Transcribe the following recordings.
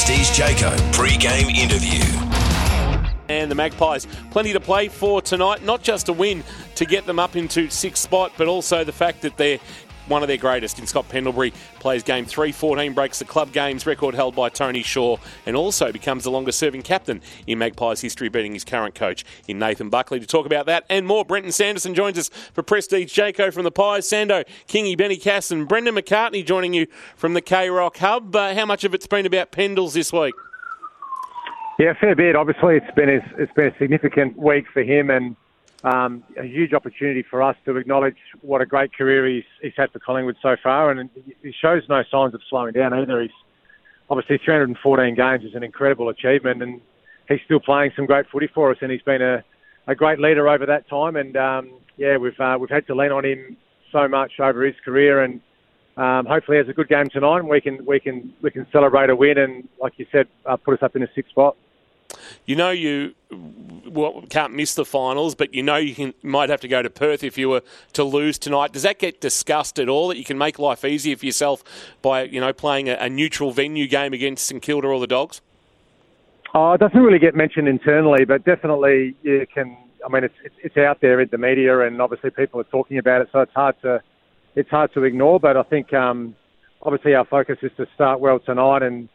Prestige Jayco pre-game interview. And the Magpies, plenty to play for tonight. Not just a win to get them up into sixth spot, but also the fact that they're one of their greatest in Scott Pendlebury plays game 3-14, breaks the club games record held by Tony Shaw, and also becomes the longest-serving captain in Magpies history, beating his current coach in Nathan Buckley. To talk about that and more, Brenton Sanderson joins us for Prestige Jayco from the Pies. Sando, Kingy, Benny Cass and Brendan McCartney joining you from the K-Rock Hub. How much of it's been about Pendles this week? Yeah, a fair bit. Obviously, it's been a significant week for him, and a huge opportunity for us to acknowledge what a great career he's had for Collingwood so far, and he shows no signs of slowing down either. He's obviously 314 games is an incredible achievement, and he's still playing some great footy for us, and he's been a great leader over that time. And we've had to lean on him so much over his career, and hopefully he has a good game tonight, and we can celebrate a win, and like you said, put us up in a sixth spot. You know you can't miss the finals, but you know you might have to go to Perth if you were to lose tonight. Does that get discussed at all, that you can make life easier for yourself by playing a neutral venue game against St Kilda or the Dogs? Oh, it doesn't really get mentioned internally, but definitely you can. I mean, it's out there in the media, and obviously people are talking about it, so it's hard to ignore. But I think obviously our focus is to start well tonight, and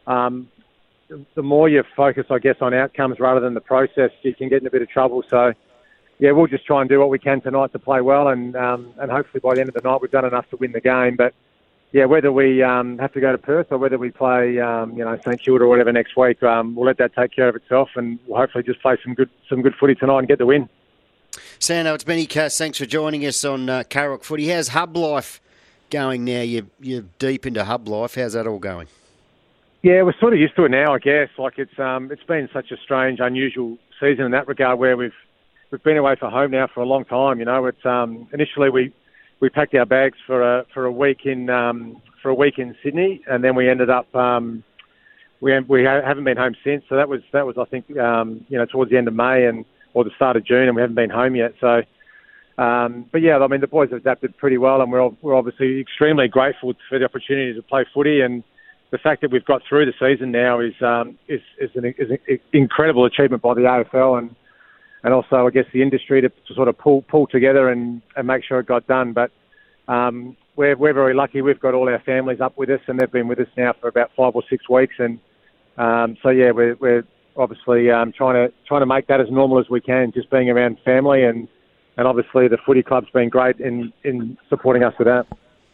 the more you focus, I guess, on outcomes rather than the process, you can get in a bit of trouble. So, yeah, we'll just try and do what we can tonight to play well, and hopefully by the end of the night we've done enough to win the game. But, yeah, whether we have to go to Perth or whether we play, St Kilda or whatever next week, we'll let that take care of itself, and we'll hopefully just play some good footy tonight and get the win. Sando, it's Benny Cass. Thanks for joining us on K-Rock Footy. How's Hub Life going now? You're deep into Hub Life. How's that all going? Yeah, we're sort of used to it now, I guess. Like it's been such a strange, unusual season in that regard, where we've been away from home now for a long time. It's initially we packed our bags for a week in Sydney, and then we ended up we haven't been home since. So that was I think towards the end of May or the start of June, and we haven't been home yet. So, but yeah, I mean the boys have adapted pretty well, and we're obviously extremely grateful for the opportunity to play footy, and the fact that we've got through the season now is an incredible achievement by the AFL and also, I guess, the industry to sort of pull together and make sure it got done. But we're very lucky. We've got all our families up with us, and they've been with us now for about 5 or 6 weeks. And so yeah, we're obviously trying to make that as normal as we can, just being around family, and obviously the footy club's been great in supporting us with that.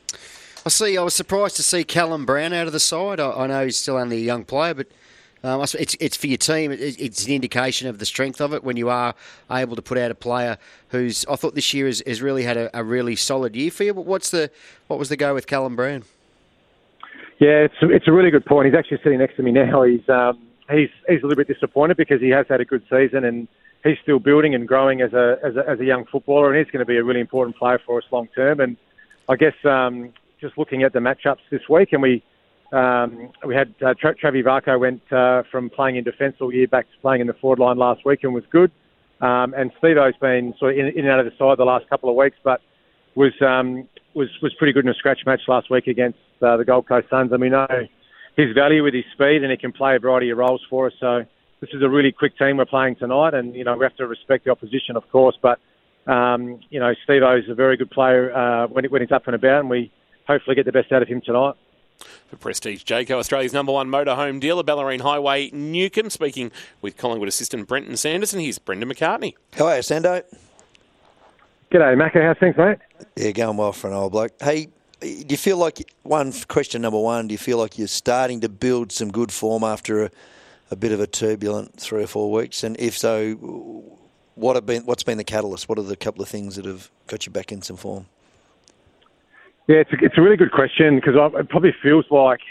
I was surprised to see Callum Brown out of the side. I know he's still only a young player, but it's for your team. It's an indication of the strength of it when you are able to put out a player who's. I thought this year has really had a really solid year for you. But what was the go with Callum Brown? Yeah, it's a really good point. He's actually sitting next to me now. He's a little bit disappointed because he has had a good season, and he's still building and growing as a young footballer, and he's going to be a really important player for us long term. And I guess. Just looking at the matchups this week, and we had Travis Varco went from playing in defence all year back to playing in the forward line last week and was good. And Steve-O's been sort of in and out of the side the last couple of weeks, but was pretty good in a scratch match last week against the Gold Coast Suns. And we know his value with his speed, and he can play a variety of roles for us. So this is a really quick team we're playing tonight, and we have to respect the opposition, of course. But Steve-O's a very good player when he's up and about, and we hopefully get the best out of him tonight. For Prestige Jayco, Australia's #1 motorhome dealer, Bellarine Highway, Newcombe, speaking with Collingwood assistant Brenton Sanderson. Here's Brendan McCartney. How are you, Sando? G'day, Macca. How's things, mate? Yeah, going well for an old bloke. Hey, do you feel like, question number one, do you feel like you're starting to build some good form after a bit of a turbulent 3 or 4 weeks? And if so, what's been the catalyst? What are the couple of things that have got you back in some form? Yeah, it's a really good question, because it probably feels like,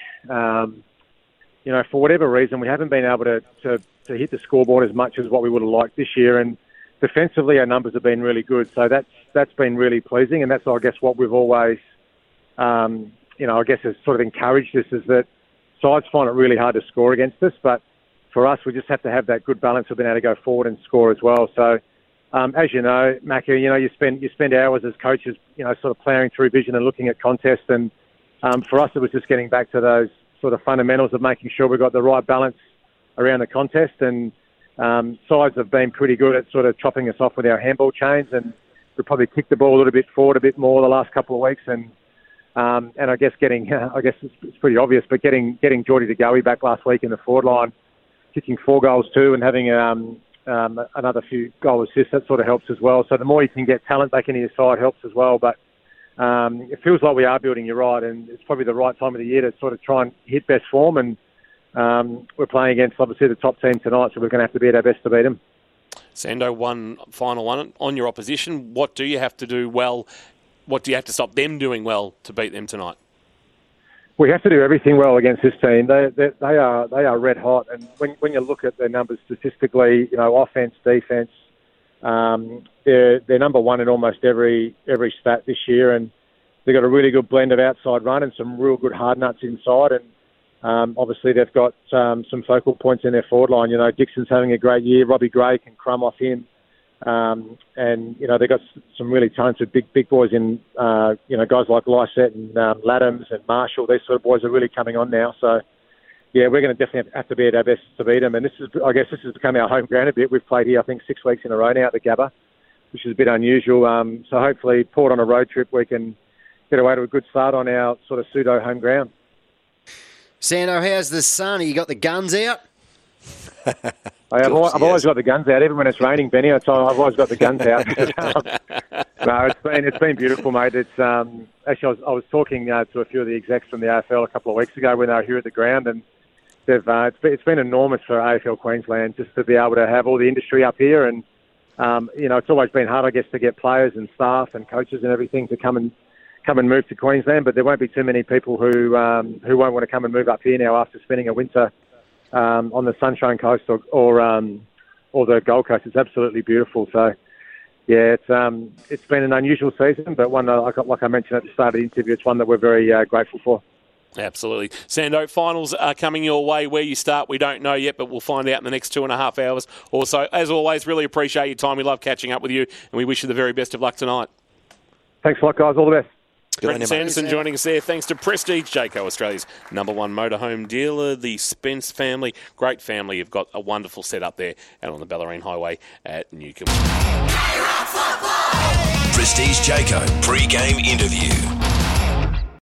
for whatever reason, we haven't been able to hit the scoreboard as much as what we would have liked this year. And defensively, our numbers have been really good. So that's been really pleasing. And that's, I guess, what we've always, has sort of encouraged us, is that sides find it really hard to score against us. But for us, we just have to have that good balance of being able to go forward and score as well. So, as you know, Macca, you spend hours as coaches, sort of ploughing through vision and looking at contests. And for us, it was just getting back to those sort of fundamentals of making sure we've got the right balance around the contest, and sides have been pretty good at sort of chopping us off with our handball chains, and we've probably kicked the ball a little bit forward a bit more the last couple of weeks, and I guess it's pretty obvious, but getting Geordie De Goey back last week in the forward line, kicking 4 goals too, and having another few goal assists, that sort of helps as well. So the more you can get talent back into your side helps as well, but it feels like we are building, you're right, and it's probably the right time of the year to sort of try and hit best form, and we're playing against, obviously, the top team tonight, so we're going to have to be at our best to beat them. Sando, one final one on your opposition. What do you have to do well? What do you have to stop them doing well to beat them tonight? We have to do everything well against this team. They are red hot, and when you look at their numbers statistically, offense, defense, they're number one in almost every stat this year, and they've got a really good blend of outside run and some real good hard nuts inside, and obviously they've got some focal points in their forward line. Dixon's having a great year. Robbie Gray can crumb off him. And they've got some really talented big boys in, guys like Lysette and Laddams and Marshall. These sort of boys are really coming on now. So, yeah, we're going to definitely have to be at our best to beat them. And this has become our home ground a bit. We've played here, I think, 6 weeks in a row now at the Gabba, which is a bit unusual. So hopefully, Port on a road trip, we can get away to a good start on our sort of pseudo home ground. Sando, how's the sun? You got the guns out? I've always got the guns out, even when it's raining, Benny. I've always got the guns out. No, it's been beautiful, mate. It's actually I was talking to a few of the execs from the AFL a couple of weeks ago when they were here at the ground, and it's been enormous for AFL Queensland just to be able to have all the industry up here, and it's always been hard, I guess, to get players and staff and coaches and everything to come and move to Queensland, but there won't be too many people who won't want to come and move up here now after spending a winter on the Sunshine Coast or the Gold Coast. It's absolutely beautiful. So, yeah, it's been an unusual season, but one like I mentioned at the start of the interview, it's one that we're very grateful for. Absolutely. Sando, finals are coming your way. Where you start, we don't know yet, but we'll find out in the next 2.5 hours or so. As always, really appreciate your time. We love catching up with you, and we wish you the very best of luck tonight. Thanks a lot, guys. All the best. Brenton Sanderson joining us there. Thanks to Prestige Jayco, Australia's #1 motorhome dealer, the Spence family. Great family. You've got a wonderful setup there out on the Bellarine Highway at Newcombe. Prestige Jayco pre-game interview.